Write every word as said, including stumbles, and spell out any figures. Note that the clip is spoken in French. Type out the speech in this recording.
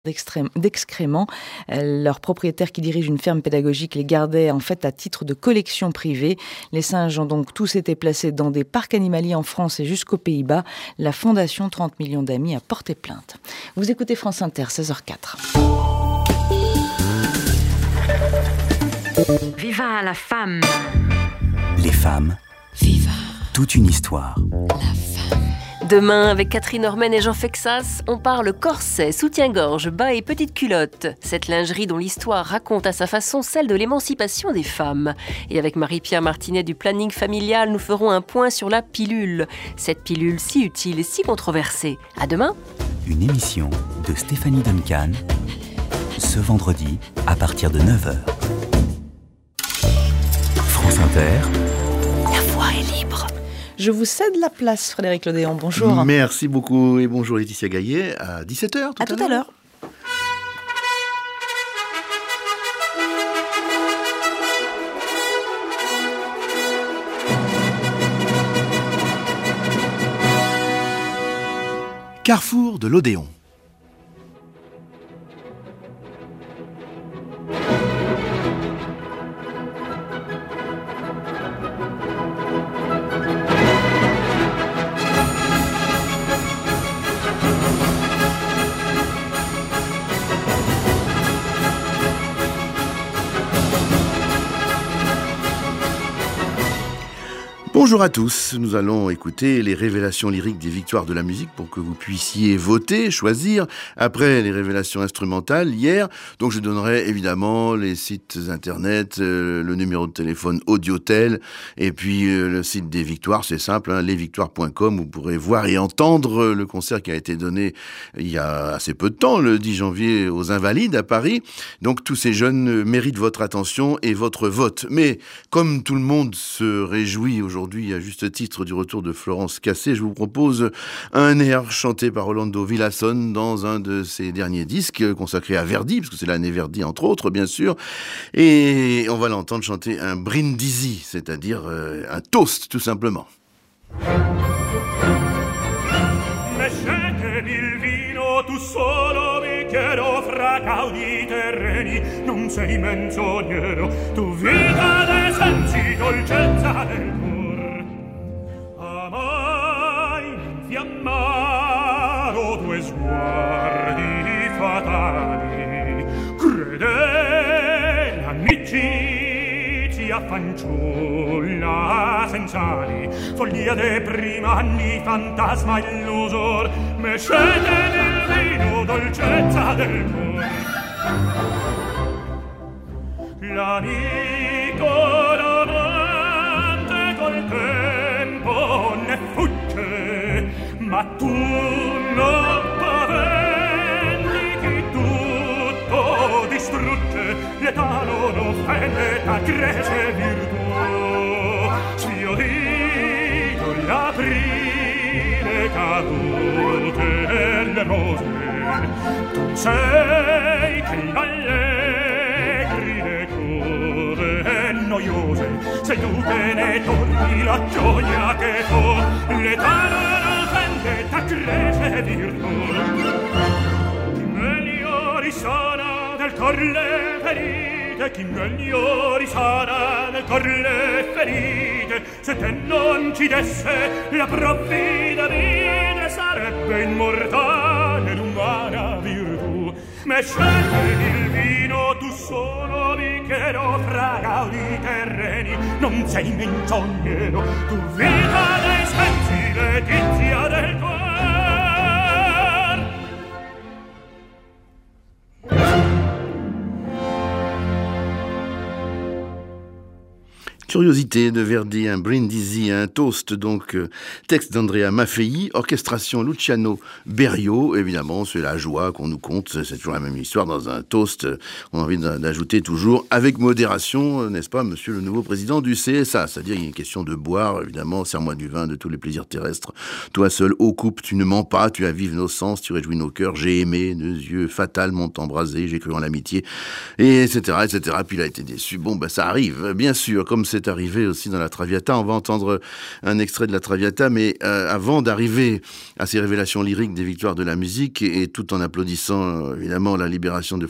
D'extrême- d'excréments. Euh, Leur propriétaire qui dirige une ferme pédagogique les gardait en fait à titre de collection privée. Les singes ont donc tous été placés dans des parcs animaliers en France et jusqu'aux Pays-Bas. La fondation trente millions d'amis a porté plainte. Vous écoutez France Inter, seize heures quatre. Viva la femme. Les femmes. Viva Toute une histoire. la femme. Demain, avec Catherine Ormen et Jean Fexas, on parle corset, soutien-gorge, bas et petite culotte. Cette lingerie dont l'histoire raconte à sa façon celle de l'émancipation des femmes. Et avec Marie-Pierre Martinet du Planning Familial, nous ferons un point sur la pilule. Cette pilule si utile et si controversée. À demain. Une émission de Stéphanie Duncan. Ce vendredi, à partir de neuf heures. France Inter. La voix est libre. Je vous cède la place, Frédéric Lodéon. Bonjour. Merci beaucoup et bonjour Laetitia Gaillet. À dix-sept heures tout à, à tout à l'heure. Carrefour de l'Odéon. Bonjour à tous, nous allons écouter les révélations lyriques des victoires de la musique pour que vous puissiez voter, choisir. Après les révélations instrumentales hier, donc je donnerai évidemment les sites internet, euh, le numéro de téléphone Audiotel et puis euh, le site des victoires, c'est simple, hein, les victoires point com, vous pourrez voir et entendre le concert qui a été donné il y a assez peu de temps, le dix janvier aux Invalides à Paris. Donc tous ces jeunes méritent votre attention et votre vote. Mais comme tout le monde se réjouit aujourd'hui à juste titre du retour de Florence Cassé, je vous propose un air chanté par Rolando Villazón dans un de ses derniers disques consacrés à Verdi, parce que c'est l'année Verdi entre autres bien sûr, et on va l'entendre chanter un brindisi, c'est-à-dire euh, un toast tout simplement. Tu solo bicchiero fra caudi terreni, non sei menzognero, tu vita dei sensi, dolcezza del cor. Amai infiammaro due sguardi fatali, crede l'amicizia fanciulla sensali, follia de prima anni, fantasma illusor, me scende nel vino, dolcezza del cuore. L'amico davanti col tempo ne fugge, ma tu non paventi chi tutto distrugge, l'età non offende, ta cresce virtù. Sfiorito l'aprile cadute le rose, tu sei che allegri le cose noiose, sei tu che ne torni la gioia che tu, l'età non offende, ta cresce virtù. Chi meglio risana del cor le ferite, chi meglio risana del cor le ferite, se te non ci desse la provvida vita sarebbe immortale l'umana virtù. Me scegli il vino, tu solo bicchiero fra gaudi terreni, non sei menzognero, tu vita dei sensi, letizia del cuore. Curiosité de Verdi, un brindisi, un toast, donc euh, texte d'Andrea Maffei, orchestration Luciano Berio. Évidemment, c'est la joie qu'on nous conte, c'est toujours la même histoire dans un toast. On a envie d'ajouter toujours avec modération, n'est-ce pas, monsieur le nouveau président du C S A, c'est-à-dire il y a une question de boire, évidemment, serre-moi du vin de tous les plaisirs terrestres. Toi seul, ô coupe, tu ne mens pas, tu avives nos sens, tu réjouis nos cœurs, j'ai aimé, nos yeux fatals m'ont embrasé, j'ai cru en l'amitié, et etc., et cetera. Puis il a été déçu. Bon, ben ça arrive, bien sûr, comme c'est êtes arrivé aussi dans la Traviata. On va entendre un extrait de la Traviata, mais euh, avant d'arriver à ces révélations lyriques des victoires de la musique, et, et tout en applaudissant euh, évidemment la libération de